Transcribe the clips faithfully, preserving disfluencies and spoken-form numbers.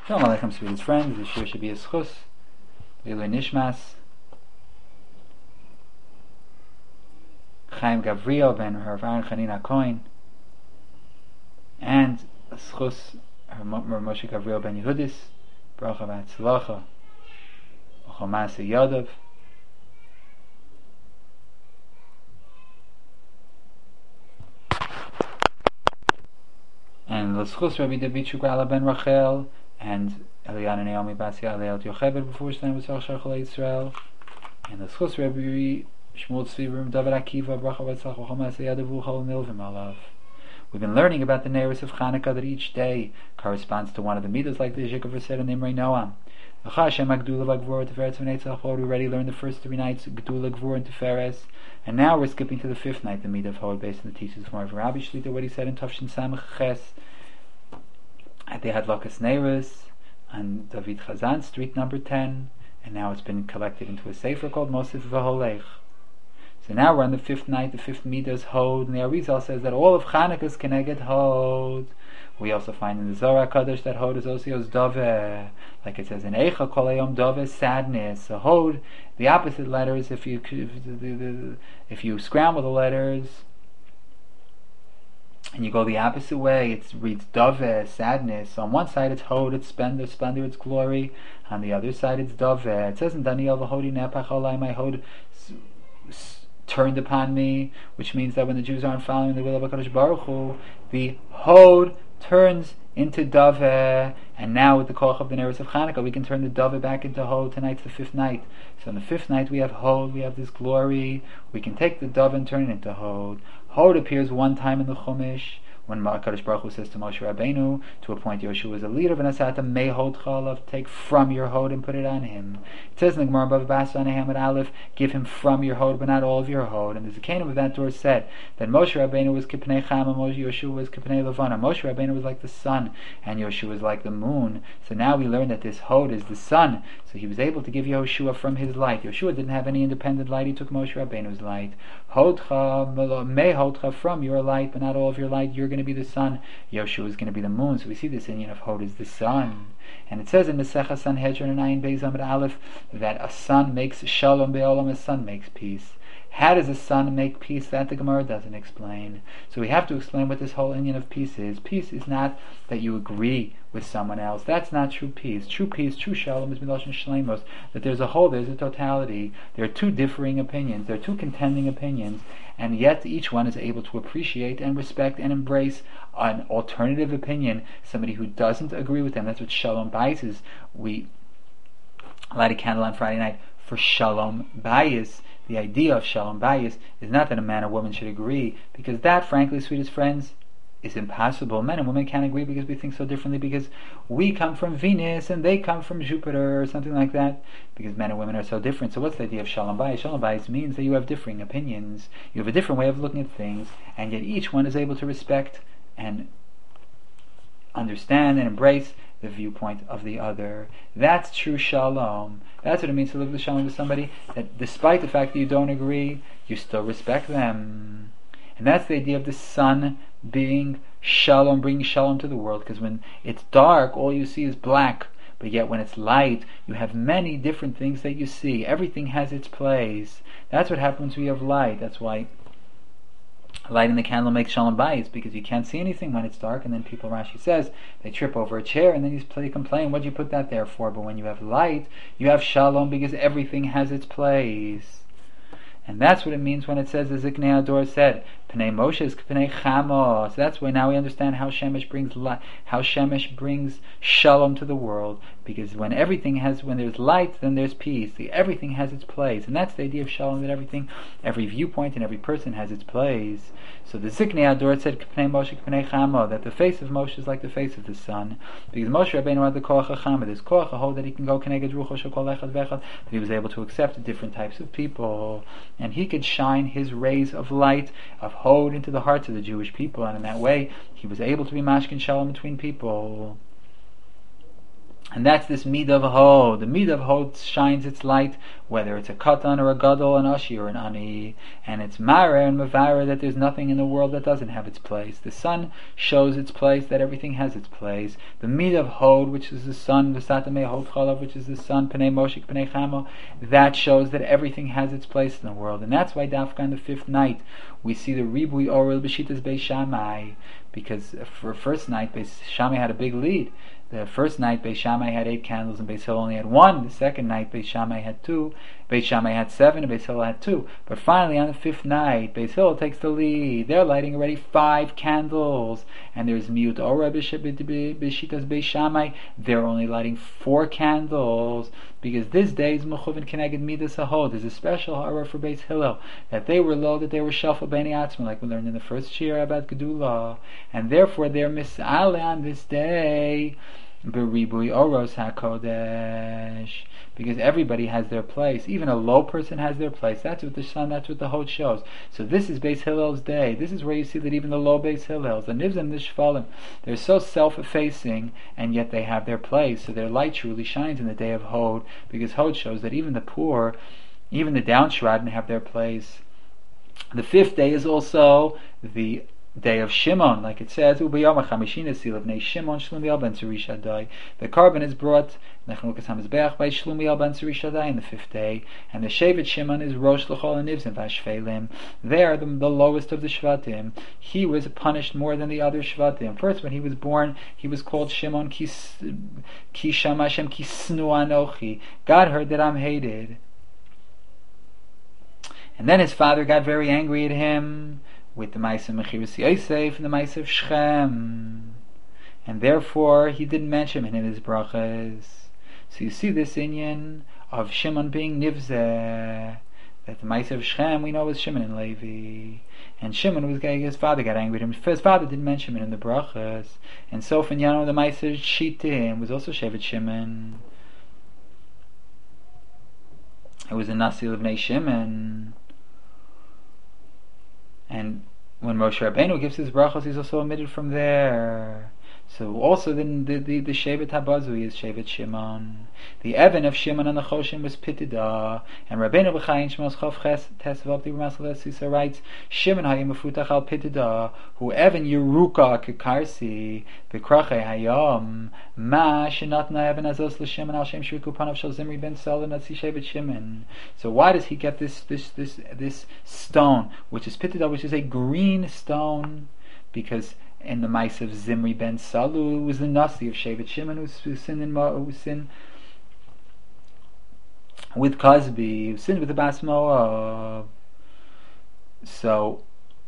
Shalom Aleichem, sweetest friends. This year should be a schus, Ilui Nishmas, Chaim Gavriel ben Rav Aaron Chanina Cohen, and a schus Rav Moshe Gavriel ben Yehudis, Bracha v'Hatzlacha, B'chol Yadav, and the schus Rabbi David Shugrala ben Rachel, and Eliana Naomi Basia Aleot Yocheved before Shleim B'Tzach Shachol Yisrael, and the schus Rabbi Shmuel Tzvi Rim David Akiva Bracha v'Hatzlacha B'chol Ma'aseh Yadav V'chol Milvim Alav. We've been learning about the Neiros of Chanukah, that each day corresponds to one of the midas, like the Zhikav said in Imrei Noam. We already learned the first three nights Gdula, Gvur, and Tiferes, and now we're skipping to the fifth night, the midah of Hod, based on the teachings of Rabbi Shlita, what he said in Tafshin Samach Ches. They had Lakas Neiros on David Chazan, street number ten, and now it's been collected into a sefer called Mosif V'Holech. So now we're on the fifth night, the fifth midah is Hod, and the Arizal says that all of Chanukah is Keneged Hod. We also find in the Zohar HaKadosh that Hod is also Doveh, like it says in Eicha Kol Hayom Doveh, sadness. So Hod, the opposite letters, if you if, if you scramble the letters and you go the opposite way, it reads Doveh, sadness. So on one side it's Hod, it's splendor, splendor, it's glory. On the other side it's Doveh. It says in Daniel, V'hodi nepach olai, my Hod turned upon me, which means that when the Jews aren't following the will of HaKadosh Baruch Hu, the Hod turns into Doveh, and now with the koach of the Neiros of Chanukah, we can turn the Doveh back into Hod. Tonight's the fifth night. So on the fifth night we have Hod, we have this glory. We can take the Doveh and turn it into Hod. Hod appears one time in the Chumash, when HaKadosh Baruch Hu says to Moshe Rabbeinu to appoint Yoshua as a leader, v'nasata mei hod chalav, take from your Hod and put it on him. It says in the Gemara Bava Basra Nehamad Aleph, give him from your Hod, but not all of your Hod. And the Zakanim of that door said that Moshe Rabbeinu was kipnei chama, Moshe Yoshua was kipnei levana. Moshe Rabbeinu was like the sun, and Yoshua was like the moon. So now we learn that this Hod is the sun. So he was able to give Yoshua from his light. Yoshua didn't have any independent light; he took Moshe Rabbeinu's light. Hodcha mei hodcha, from your light, but not all of your light. You're going to be the sun. Yoshua is going to be the moon. So we see this Indian of Hod is the sun. And it says in Mesechah Sanhedrin and Ayin Beis Amud Aleph that a sun makes shalom be'olam, a sun makes peace. How does a sun make peace? That the Gemara doesn't explain. So we have to explain what this whole Indian of peace is. Peace is not that you agree with someone else. That's not true peace. True peace, true shalom is miloshin shlemos, that there's a whole, there's a totality. There are two differing opinions. There are two contending opinions, and yet each one is able to appreciate and respect and embrace an alternative opinion, somebody who doesn't agree with them. That's what shalom bayis is. We light a candle on Friday night for shalom bayis. The idea of shalom bayis is not that a man or woman should agree, because that, frankly, sweetest friends, is impossible. Men and women can't agree because we think so differently, because we come from Venus and they come from Jupiter or something like that, because men and women are so different. So what's the idea of shalom bayis? Shalom bayis means that you have differing opinions, you have a different way of looking at things, and yet each one is able to respect and understand and embrace the viewpoint of the other. That's true shalom. That's what it means to live with shalom with somebody, that despite the fact that you don't agree, you still respect them. And that's the idea of the sun being shalom, bringing shalom to the world, because when it's dark, all you see is black. But yet when it's light, you have many different things that you see. Everything has its place. That's what happens when you have light. That's why lighting the candle makes shalom bayis, because you can't see anything when it's dark, and then people, Rashi says, they trip over a chair, and then you play, complain, what'd you put that there for? But when you have light, you have shalom, because everything has its place. And that's what it means when it says, as Ziknei Ador said, Pnei Moshe is Pnei Chamos. So that's why now we understand how Shemesh brings li- how Shemesh brings shalom to the world. Because when everything has, when there's light, then there's peace. The, everything has its place, and that's the idea of shalom. That everything, every viewpoint and every person has its place. So the Ziknei Ador said Pnei Moshe Pnei Chamo, that the face of Moshe is like the face of the sun, because Moshe Rabbeinu had the koach hachama, this koach hachod, that he can go keneged rucho shekol echad vechad, that he was able to accept different types of people, and he could shine his rays of light of Hod into the hearts of the Jewish people, and in that way he was able to be mashkin shalom between people. And that's this mid of Hod. The mid of Hod shines its light, whether it's a katan or a gadol, an ashi or an ani, and it's mara and mavara that there's nothing in the world that doesn't have its place. The sun shows its place, that everything has its place. The mid of Hod, which is the sun, the satamei Hod chalav, which is the sun, pnei moshik, pnei chamo, that shows that everything has its place in the world. And that's why Dafka on the fifth night we see the ribui orel b'shitas Beis Shammai, because for first night Beis Shammai had a big lead. The first night Beis Shammai had eight candles and Beis Hillel only had one. The second night Beis Shammai had two. Beis Shammai had seven and Beis Hillel had two. But finally on the fifth night, Beis Hillel takes the lead. They're lighting already five candles. And there's miut ora b'shitas Beis Shammai. They're only lighting four candles. Because this day is Mechuvin Keneged Midas HaHod. There's a special horror for Beis Hillel, that they were low, that they were Shalfa B'nei Atzma, like we learned in the first year about Gedula. And therefore they're Mis'ale on this day. Beribui Oros HaKodesh, because everybody has their place. Even a low person has their place. That's what the sun, that's what the Hod shows. So this is Beis Hillel's day. This is where you see that even the low Beis Hillels, the Nivzim, the Shvalim, they're so self-effacing, and yet they have their place. So their light truly shines in the day of Hod, because Hod shows that even the poor, even the downtrodden have their place. The fifth day is also the day of Shimon, like it says, the carbon is brought by Shlumiel ben Tzurishadai in the fifth day, and the Shevet Shimon is Rosh L'chol Nivzim Vashvelim. They are the, the lowest of the Shvatim. He was punished more than the other Shvatim. First, when he was born, he was called Shimon Ki Shama Hashem Ki Snu Anochi. God heard that I'm hated. And then his father got very angry at him with the Ma'aseh Mechiras Yosef and the Ma'aseh of Shechem, and therefore he didn't mention him in his brachas. So you see this inyan of Shimon being Nivzeh, that the Ma'aseh of Shechem we know was Shimon and Levi, and Shimon was his father got angry at him. His father didn't mention him in the brachas, and so for Yano the Ma'aseh of Shittim was also Shevet Shimon. It was a Nasi of Bnei Shimon. And when Moshe Rabbeinu gives his brachos, he's also omitted from there. So also then the the, the Shevet Habazui is Shevet Shimon. The Evan of Shimon and the Choshen was Pitida, and Rabbeinu B'chayin Shmos Chav Ches Tesvav the Ramasal Sisa writes, Shimon Hayim Mefutach Al Pitida, who Evan Yeruka Kekarsi Bekrache Hayom Ma Shenatna Evan Azos LeShimon Al Shem Shriku Panav Shal Zimri Ben Salah Natsi Shevet Shimon. So why does he get this this this this stone, which is Pitida, which is a green stone? Because in the mice of Zimri ben Salu, it was the Nasi of Shevet Shimon who sinned in who sinned with Cosby, who sinned with the Bas Moab. So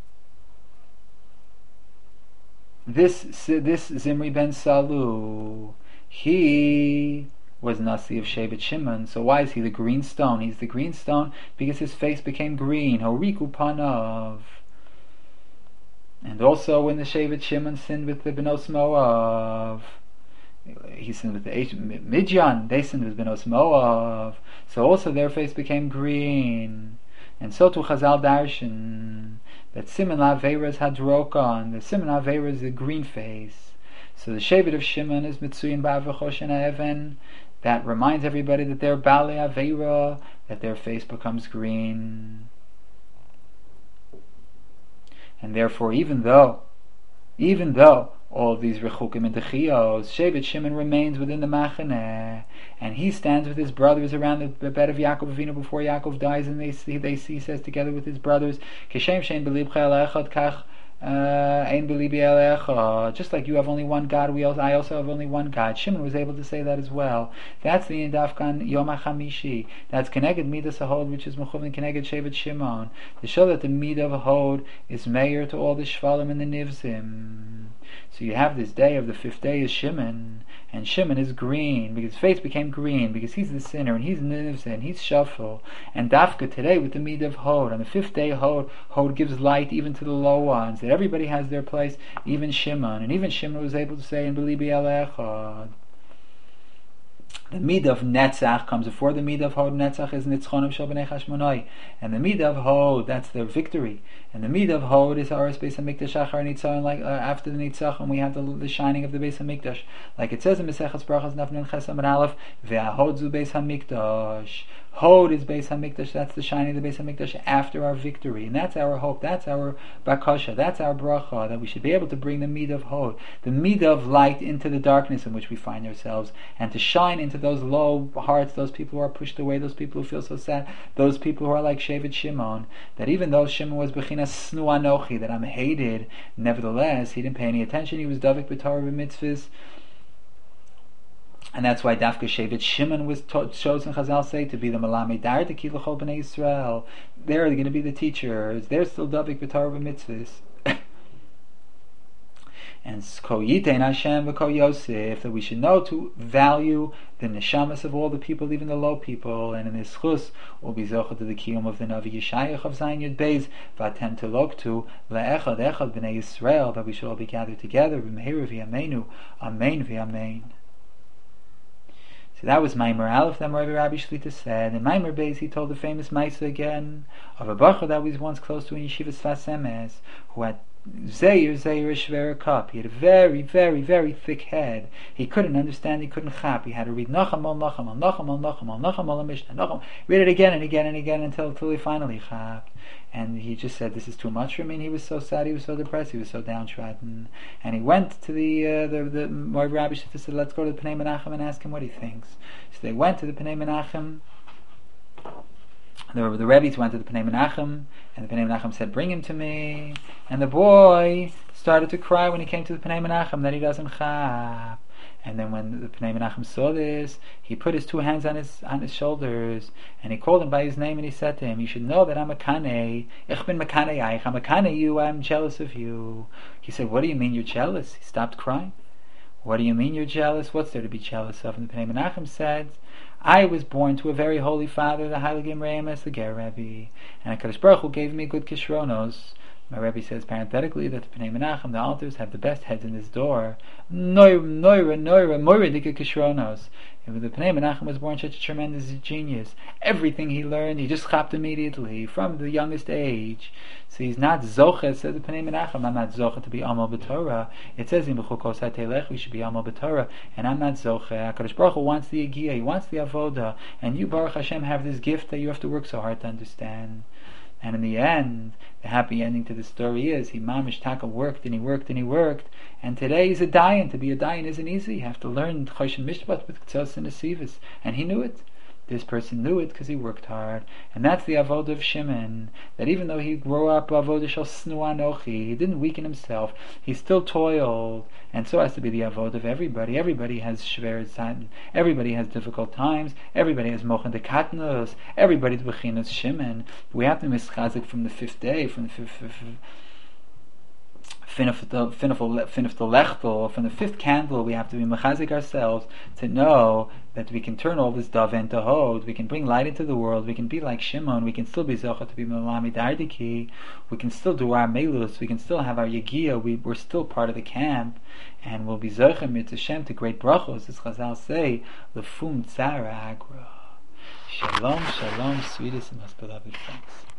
this this Zimri ben Salu, he was Nasi of Shevet Shimon. So why is he the green stone? He's the green stone because his face became green. Horiku Panav. And also when the Shevet Shimon sinned with the Benos Moav, he sinned with the Midyan, they sinned with Benos Moav, so also their face became green. And so to Chazal Darshan, that Siman L'Aveira is Hadrokan, the Siman L'Aveira is the green face. So the Shevet of Shimon is Mitzuyin Ba'avachoshen Ha'even, that reminds everybody that they're Ba'alei Aveira, that their face becomes green. And therefore, even though, even though all of these rechukim and techios, Shevet Shimon remains within the machaneh, and he stands with his brothers around the bed of Yaakov Avinu before Yaakov dies, and they see, they see, says together with his brothers, Keshem shein belibcha elechad kach ein belibi elecha. Just like you have only one God, we also, I also have only one God. Shimon was able to say that as well. That's the Indafkan Yom HaChamishi. That's Keneged Midas HaHod, which is Mechuvin Keneged Shevet Shimon, to show that the Midah of Hod is Meir to all the Shvalim and the Nivzim. So you have this day of the fifth day is Shimon, and Shimon is green because his face became green because he's the sinner and he's Nivzeh and he's Shafel. And Dafka today with the Midah of Hod, on the fifth day Hod, Hod gives light even to the low ones, that everybody has their place, even Shimon. And even Shimon was able to say in Belibi Elechad. The midah of Netzach comes before the midah of Hod. Netzach is Nitzchonim Shel Bnei Chashmonai, and the midah of Hod, that's their victory. And the midah of Hod is Aras Beis Hamikdash Achar Nitzon, like uh, after the Nitzach, and we have the, the shining of the Beis Hamikdash, like it says in Mesechas Brachas Daf Nun Ches Amud Aleph, Ve'ahod zu Beis Hamikdash. Hod is Beis Hamikdash. That's the shining of the Beis Hamikdash after our victory, and that's our hope. That's our bakasha. That's our bracha, that we should be able to bring the midah of Hod, the midah of light, into the darkness in which we find ourselves, and to shine into those low hearts, those people who are pushed away, those people who feel so sad, those people who are like Shevet Shimon. That even though Shimon was bechinas snu anochi, that I'm hated, nevertheless he didn't pay any attention. He was davik b'torah b'mitzvahs. And that's why Dafka Shevet Shimon was to- chosen, Chazal say, to be the Malamei Dar to Ki L'chol B'nai Yisrael. They're going to be the teachers. They're still Davik B'Torah B'Mitzvahs. And Ko Yitein Hashem V'Ko Yosef, that we should know to value the neshamas of all the people, even the low people. And in this chus, we'll be zochah to the kiyum of the Navi Yeshayach of Zayin Yud Beis, Vatem Teloktu Le'echad Echad B'nai Yisrael, that we should all be gathered together. V'Mehiru V'Yameinu, Amen V'Yamein. So that was Maimer Aleph that Rabbi Rabbi Shlita said. In Maimer Beis he told the famous Maisa again of a bacher that was once close to in Yeshiva Sfas Emes, who had Zeir, Zeir Shvera Cup. He had a very, very, very thick head. He couldn't understand, he couldn't chap. He had to read Nacham al Nacham al Nacham al Nacham al Nacham al Mishnah, Nacham, read it again and again and again until, until he finally chapped. And he just said, this is too much for me. And he was so sad, he was so depressed, he was so downtrodden. And he went to the uh, the, the Rabbi Rabbi Shlita said, let's go to the Pnei Menachem and ask him what he thinks. So they went to the Pnei Menachem. The, the Rebbe's went to the Pnei Menachem, and the Pnei Menachem said, bring him to me. And the boy started to cry when he came to the Pnei Menachem that he doesn't chap. And then when the Pnei Menachem saw this, he put his two hands on his on his shoulders, and he called him by his name, and he said to him, you should know that I'm a kanei. Ich bin mekanei eich. I'm a kanei you. I'm jealous of you. He said, what do you mean you're jealous? He stopped crying. What do you mean you're jealous? What's there to be jealous of? And the Pnei Menachem said, I was born to a very holy father, the Heiligim Re'emes, the Ger Rebbe, and HaKadosh Baruch Hu gave me good kishronos. My Rebbe says parenthetically that the Pnei Menachem, the altars, have the best heads in this door. Noira, noira, noira, moira dika kishronos. The Pnei Menachem was born such a tremendous genius. Everything he learned, he just chapped immediately from the youngest age. So he's not zoche, says the Pnei Menachem. I'm not zoche to be amal b'Torah. It says in B'chukos HaTelech we should be amal b'Torah, and I'm not zoche. HaKadosh Baruch Hu wants the Yegiyah, he wants the Avoda, and you, Baruch Hashem, have this gift that you have to work so hard to understand. And in the end, the happy ending to the story is he mamish taka worked and he worked and he worked, and today he's a dayan. To be a dayan isn't easy. You have to learn choshen mishpat with k'tzos and asivas, and he knew it. This person knew it because he worked hard, and that's the avodah of Shimon. That even though he grew up avodah shel snu anochi, he didn't weaken himself. He still toiled, and so has to be the avodah of everybody. Everybody has shver zaten. Everybody has difficult times. Everybody has mochen de katnos. Everybody's bechinas Shimon. We have to mischazik from the fifth day, from the fifth. fifth Finif the lechtel, from the fifth candle, we have to be mechazik ourselves to know that we can turn all this dove into hod. We can bring light into the world. We can be like Shimon. We can still be zocha to be melami dardiki. We can still do our melus. We can still have our yegiyah. We, we're still part of the camp, and we'll be zocha mitzvah to great brachos. As Chazal say, lefum tzara agra. Shalom, shalom, sweetest and most beloved friends.